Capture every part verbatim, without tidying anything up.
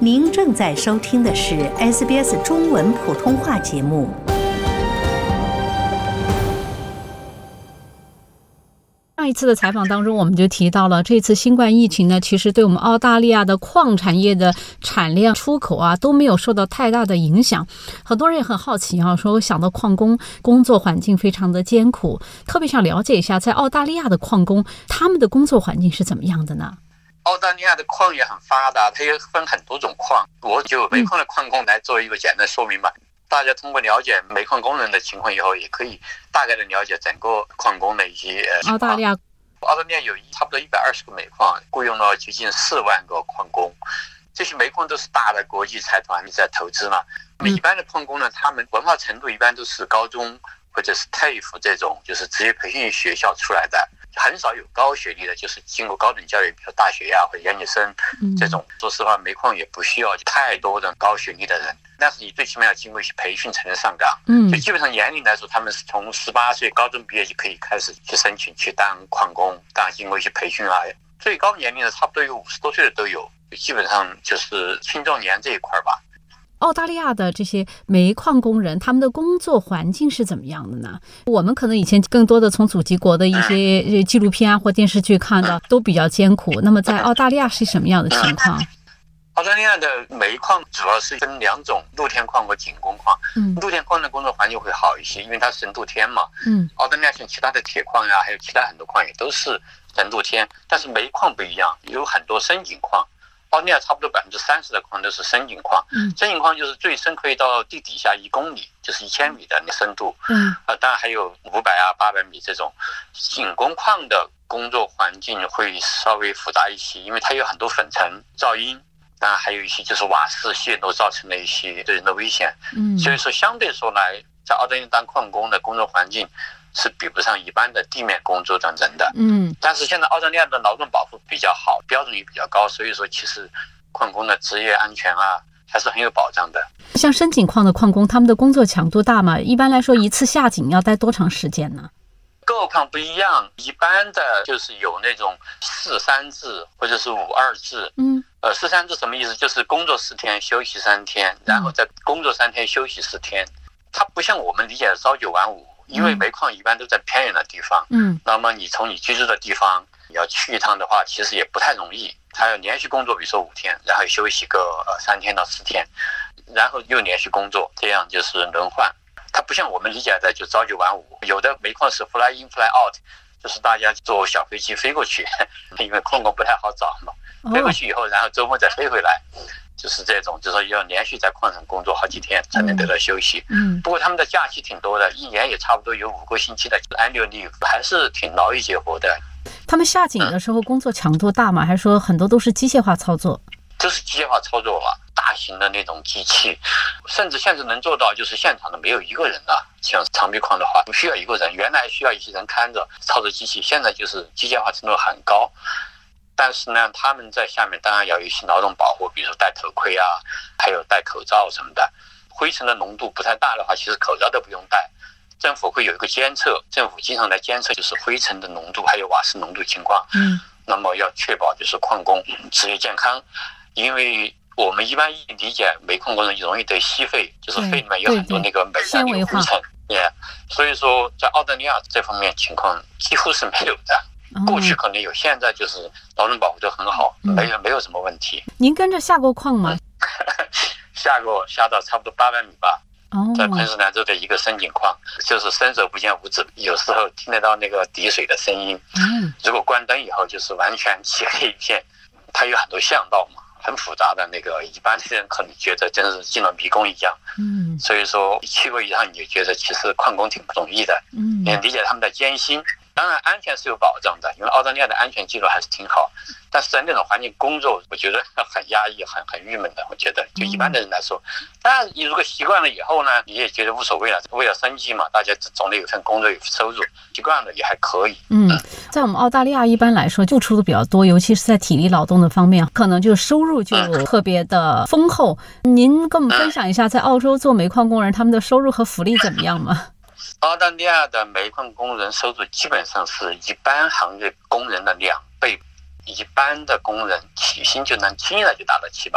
您正在收听的是 S B S 中文普通话节目。 上一次的采访当中，我们就提到了这次新冠疫情呢，其实对我们澳大利亚的矿产业的产量、出口啊都没有受到太大的影响。很多人也很好奇啊，说想到矿工工作环境非常的艰苦，特别想了解一下，在澳大利亚的矿工他们的工作环境是怎么样的呢？ 澳大利亚的矿业很发达，它也分很多种矿，我就煤矿的矿工来做一个简单说明吧。嗯，大家通过了解煤矿工人的情况以后，也可以大概的了解整个矿工的一些情况。 澳大利亚， 澳大利亚有差不多一百二十个煤矿，雇佣了接近四万个矿工。这些煤矿都是大的国际财团在投资嘛。那么一般的矿工呢，他们文化程度一般都是高中或者是 T A F E 这种，就是职业培训学校出来的。很少有高学历的，就是经过高等教育，比如大学呀、啊、或者研究生这种。说实话，煤矿也不需要太多的高学历的人，但是你最起码要经过一些培训才能上岗。嗯，就基本上年龄来说，他们是从十八岁高中毕业就可以开始去申请去当矿工，当然经过一些培训啊。最高年龄的差不多有五十多岁的都有，基本上就是青壮年这一块吧。 澳大利亚的这些煤矿工人，他们的工作环境是怎么样的呢？我们可能以前更多的从祖籍国的一些纪录片啊或电视剧看到都比较艰苦，那么在澳大利亚是什么样的情况？ 澳大利亚的煤矿主要是分两种，露天矿和井工矿。嗯，露天矿的工作环境会好一些，因为它是露天嘛。嗯，澳大利亚像其他的铁矿呀，还有其他很多矿也都是人露天，但是煤矿不一样，有很多深井矿。澳大利亚差不多百分之三十的矿都是深井矿，嗯，深井矿就是最深可以到地底下一公里，就是一千米的那深度，嗯，啊，当然还有五百啊、八百米这种。井工矿的工作环境会稍微复杂一些，因为它有很多粉尘、噪音，当然还有一些就是瓦斯泄漏造成的一些对人的危险，嗯，所以说相对说来，在澳大利亚当矿工的工作环境是比不上一般的地面工作等等的，嗯，但是现在澳大利亚的劳动保护比较好，标准也比较高，所以说其实矿工的职业安全啊还是很有保障的。 像深井矿的矿工，他们的工作强度大吗？一般来说，一次下井要待多长时间呢？ 各个矿不一样，一般的就是有那种四三制或者是五二制，嗯，呃，四三制什么意思？就是工作四天，休息三天，然后再工作三天，休息四天。它不像我们理解的朝九晚五。因为煤矿一般都在偏远的地方，嗯，那么你从你居住的地方你要去一趟的话，其实也不太容易。它要连续工作，比如说五天，然后休息个呃三天到四天，然后又连续工作，这样就是轮换。它不像我们理解的就朝九晚五，有的煤矿是 fly in fly out， 就是大家坐小飞机飞过去，因为矿工不太好找嘛，飞过去以后，然后周末再飞回来。就是这种，就是说要连续在矿上工作好几天才能得到休息。嗯，不过他们的假期挺多的，一年也差不多有五个星期的 annual leave， 还是挺劳逸结合的。 他们下井的时候工作强度大吗？还是说很多都是机械化操作？ 这是机械化操作了，大型的那种机器，甚至现在能做到就是现场的没有一个人了。像长壁矿的话，不需要一个人，原来需要一些人看着操作机器，现在就是机械化程度很高。但是呢，他们在下面当然要有一些劳动保护，比如说戴头盔啊，还有戴口罩什么的。灰尘的浓度不太大的话，其实口罩都不用戴。政府会有一个监测，政府经常来监测就是灰尘的浓度还有瓦斯浓度情况。嗯，那么要确保就是矿工职业健康，因为我们一般理解煤矿工人容易得矽肺，就是肺里面有很多那个煤的那个灰尘。yeah， 所以说在澳大利亚这方面情况几乎是没有的。过去可能有，现在就是劳动保护都很好，嗯、没有没有什么问题。 您跟着下过矿吗？ 下过，下到差不多八百米吧。哦，在昆士兰州的一个深井矿，就是伸手不见五指，有时候听得到那个滴水的声音。嗯，如果关灯以后，就是完全漆黑一片。它有很多巷道嘛，很复杂的那个，一般的人可能觉得真是进了迷宫一样。嗯，所以说去过一趟，你就觉得其实矿工挺不容易的。嗯，你理解他们的艰辛。当然安全是有保障的，因为澳大利亚的安全记录还是挺好，但是在那种环境工作我觉得很压抑，很很郁闷的。我觉得就一般的人来说，当然你如果习惯了以后呢，你也觉得无所谓了，为了生计嘛，大家总得有份工作有收入，习惯了也还可以。嗯， 在我们澳大利亚一般来说付出的比较多，尤其是在体力劳动的方面，可能就收入就特别的丰厚。嗯、您跟我们分享一下在澳洲做煤矿工人他们的收入和福利怎么样吗？ 澳大利亚的煤矿工人收入基本上是一般行业工人的两倍，一般的工人起薪就能轻易的就达到七八万，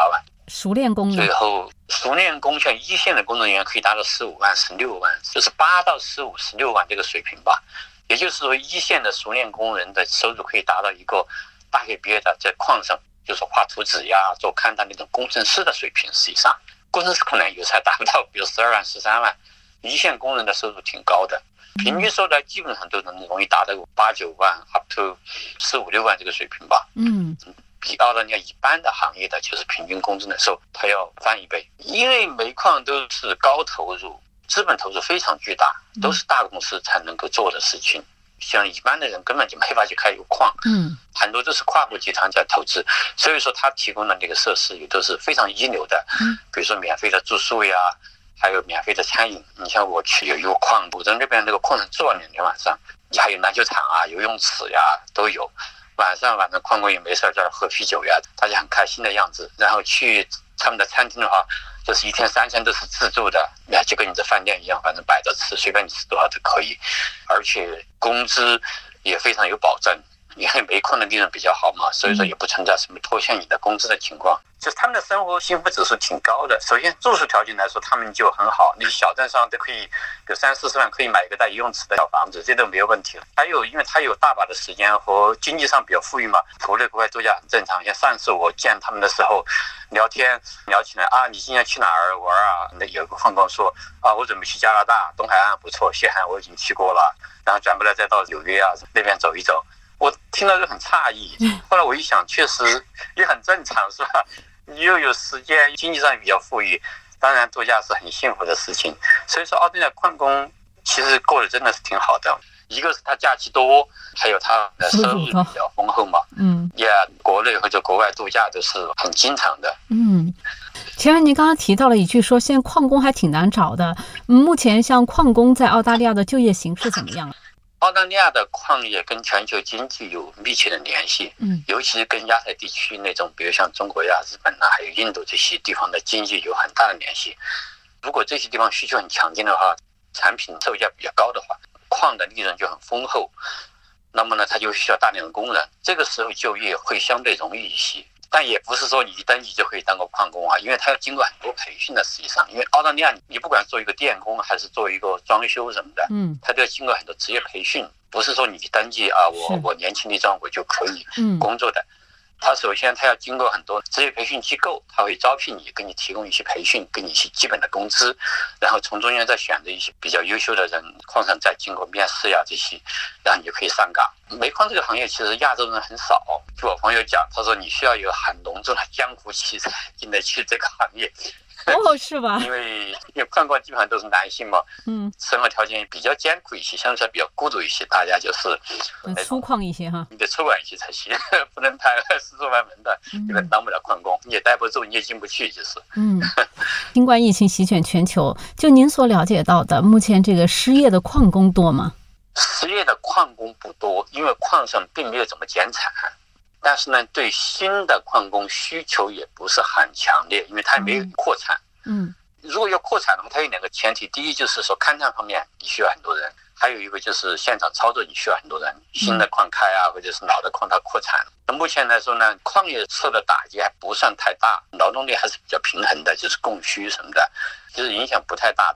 熟练工呢？ 最后熟练工像一线的工作人员可以达到十五万、十六万，就是八到十五、十六万这个水平吧。也就是说，一线的熟练工人的收入可以达到一个大学毕业的在矿上，就是画图纸呀、做勘探那种工程师的水平。实际上，工程师可能有时还达不到，比如十二万、十三万。一线工人的收入挺高的，平均收入基本上都能容易达到八九万 ，up to 十五六万这个水平吧。 嗯， 比澳大利亚一般的行业的就是平均工资的时候，它要翻一倍。因为煤矿都是高投入，资本投入非常巨大，都是大公司才能够做的事情。像一般的人根本就没法去开油矿， 嗯， 很多都是跨国集团在投资，所以说它提供的那个设施也都是非常一流的， 嗯， 比如说免费的住宿呀。还有免费的餐饮，你像我去有一个矿，古镇那边那个矿场做两天晚上，还有篮球场啊、游泳池呀都有。晚上晚上矿工也没事在那喝啤酒呀，大家很开心的样子。然后去他们的餐厅的话，就是一天三餐都是自助的，就跟你这饭店一样，反正摆着吃，随便你吃多少都可以。而且工资也非常有保证，因为煤矿的利润比较好嘛，所以说也不存在什么拖欠你的工资的情况。就是他们的生活幸福指数挺高的。首先住宿条件来说，他们就很好，你小镇上都可以有三四十万可以买一个带游泳池的小房子，这都没有问题了。还有，因为他有大把的时间和经济上比较富裕嘛，国内国外度假很正常。像上次我见他们的时候，聊天聊起来啊，你今年去哪儿玩啊？那有个矿工说啊，我准备去加拿大，东海岸不错，西海岸我已经去过了，然后转过来再到纽约啊那边走一走。我听到就很诧异，后来我一想，确实也很正常，是吧？你又有时间，经济上也比较富裕，当然度假是很幸福的事情。所以说，澳大利亚矿工其实过得真的是挺好的。一个是他假期多，还有他的收入比较丰厚嘛。嗯，也、yeah, 国内或者国外度假都是很经常的。 嗯，其实您刚刚提到了一句说，现在矿工还挺难找的。目前像矿工在澳大利亚的就业形势怎么样？ 澳大利亚的矿业跟全球经济有密切的联系，嗯，尤其是跟亚太地区那种，比如像中国呀、日本啊，还有印度这些地方的经济有很大的联系。如果这些地方需求很强劲的话，产品售价比较高的话，矿的利润就很丰厚，那么呢，它就需要大量的工人，这个时候就业会相对容易一些。但也不是说你一登记就可以当个矿工啊，因为他要经过很多培训的。实际上，因为澳大利亚你不管做一个电工还是做一个装修什么的，嗯，他都要经过很多职业培训，不是说你登记啊，我我年轻力壮我就可以工作的。他首先他要经过很多职业培训机构，他会招聘你，给你提供一些培训，给你一些基本的工资，然后从中间再选择一些比较优秀的人，矿上再经过面试呀这些，然后你就可以上岗。煤矿这个行业其实亚洲人很少，据我朋友讲，他说你需要有很浓重的江湖气才进得去这个行业。 哦，是吧？ 因为因为矿工基本上都是男性嘛，嗯，生活条件比较艰苦一些，相对来比较孤独一些，大家就是粗犷一些哈， 你得粗犷一些才行，不能太四处外门的，因为当不了矿工，你也待不住，你也进不去，就是。嗯， 新冠疫情席卷全球，就您所了解到的，目前这个失业的矿工多吗？ 失业的矿工不多，因为矿上并没有怎么减产。但是呢，对新的矿工需求也不是很强烈，因为它没有扩产。嗯，如果要扩产的话，它有两个前提：第一就是说勘探方面你需要很多人，还有一个就是现场操作你需要很多人。新的矿开啊，或者是老的矿它扩产。那目前来说呢，矿业受的打击还不算太大，劳动力还是比较平衡的，就是供需什么的，就是影响不太大。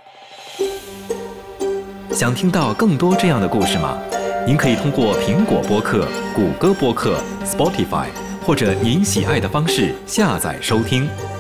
想听到更多这样的故事吗？您可以通过苹果播客、谷歌播客、Spotify 或者您喜爱的方式下载收听。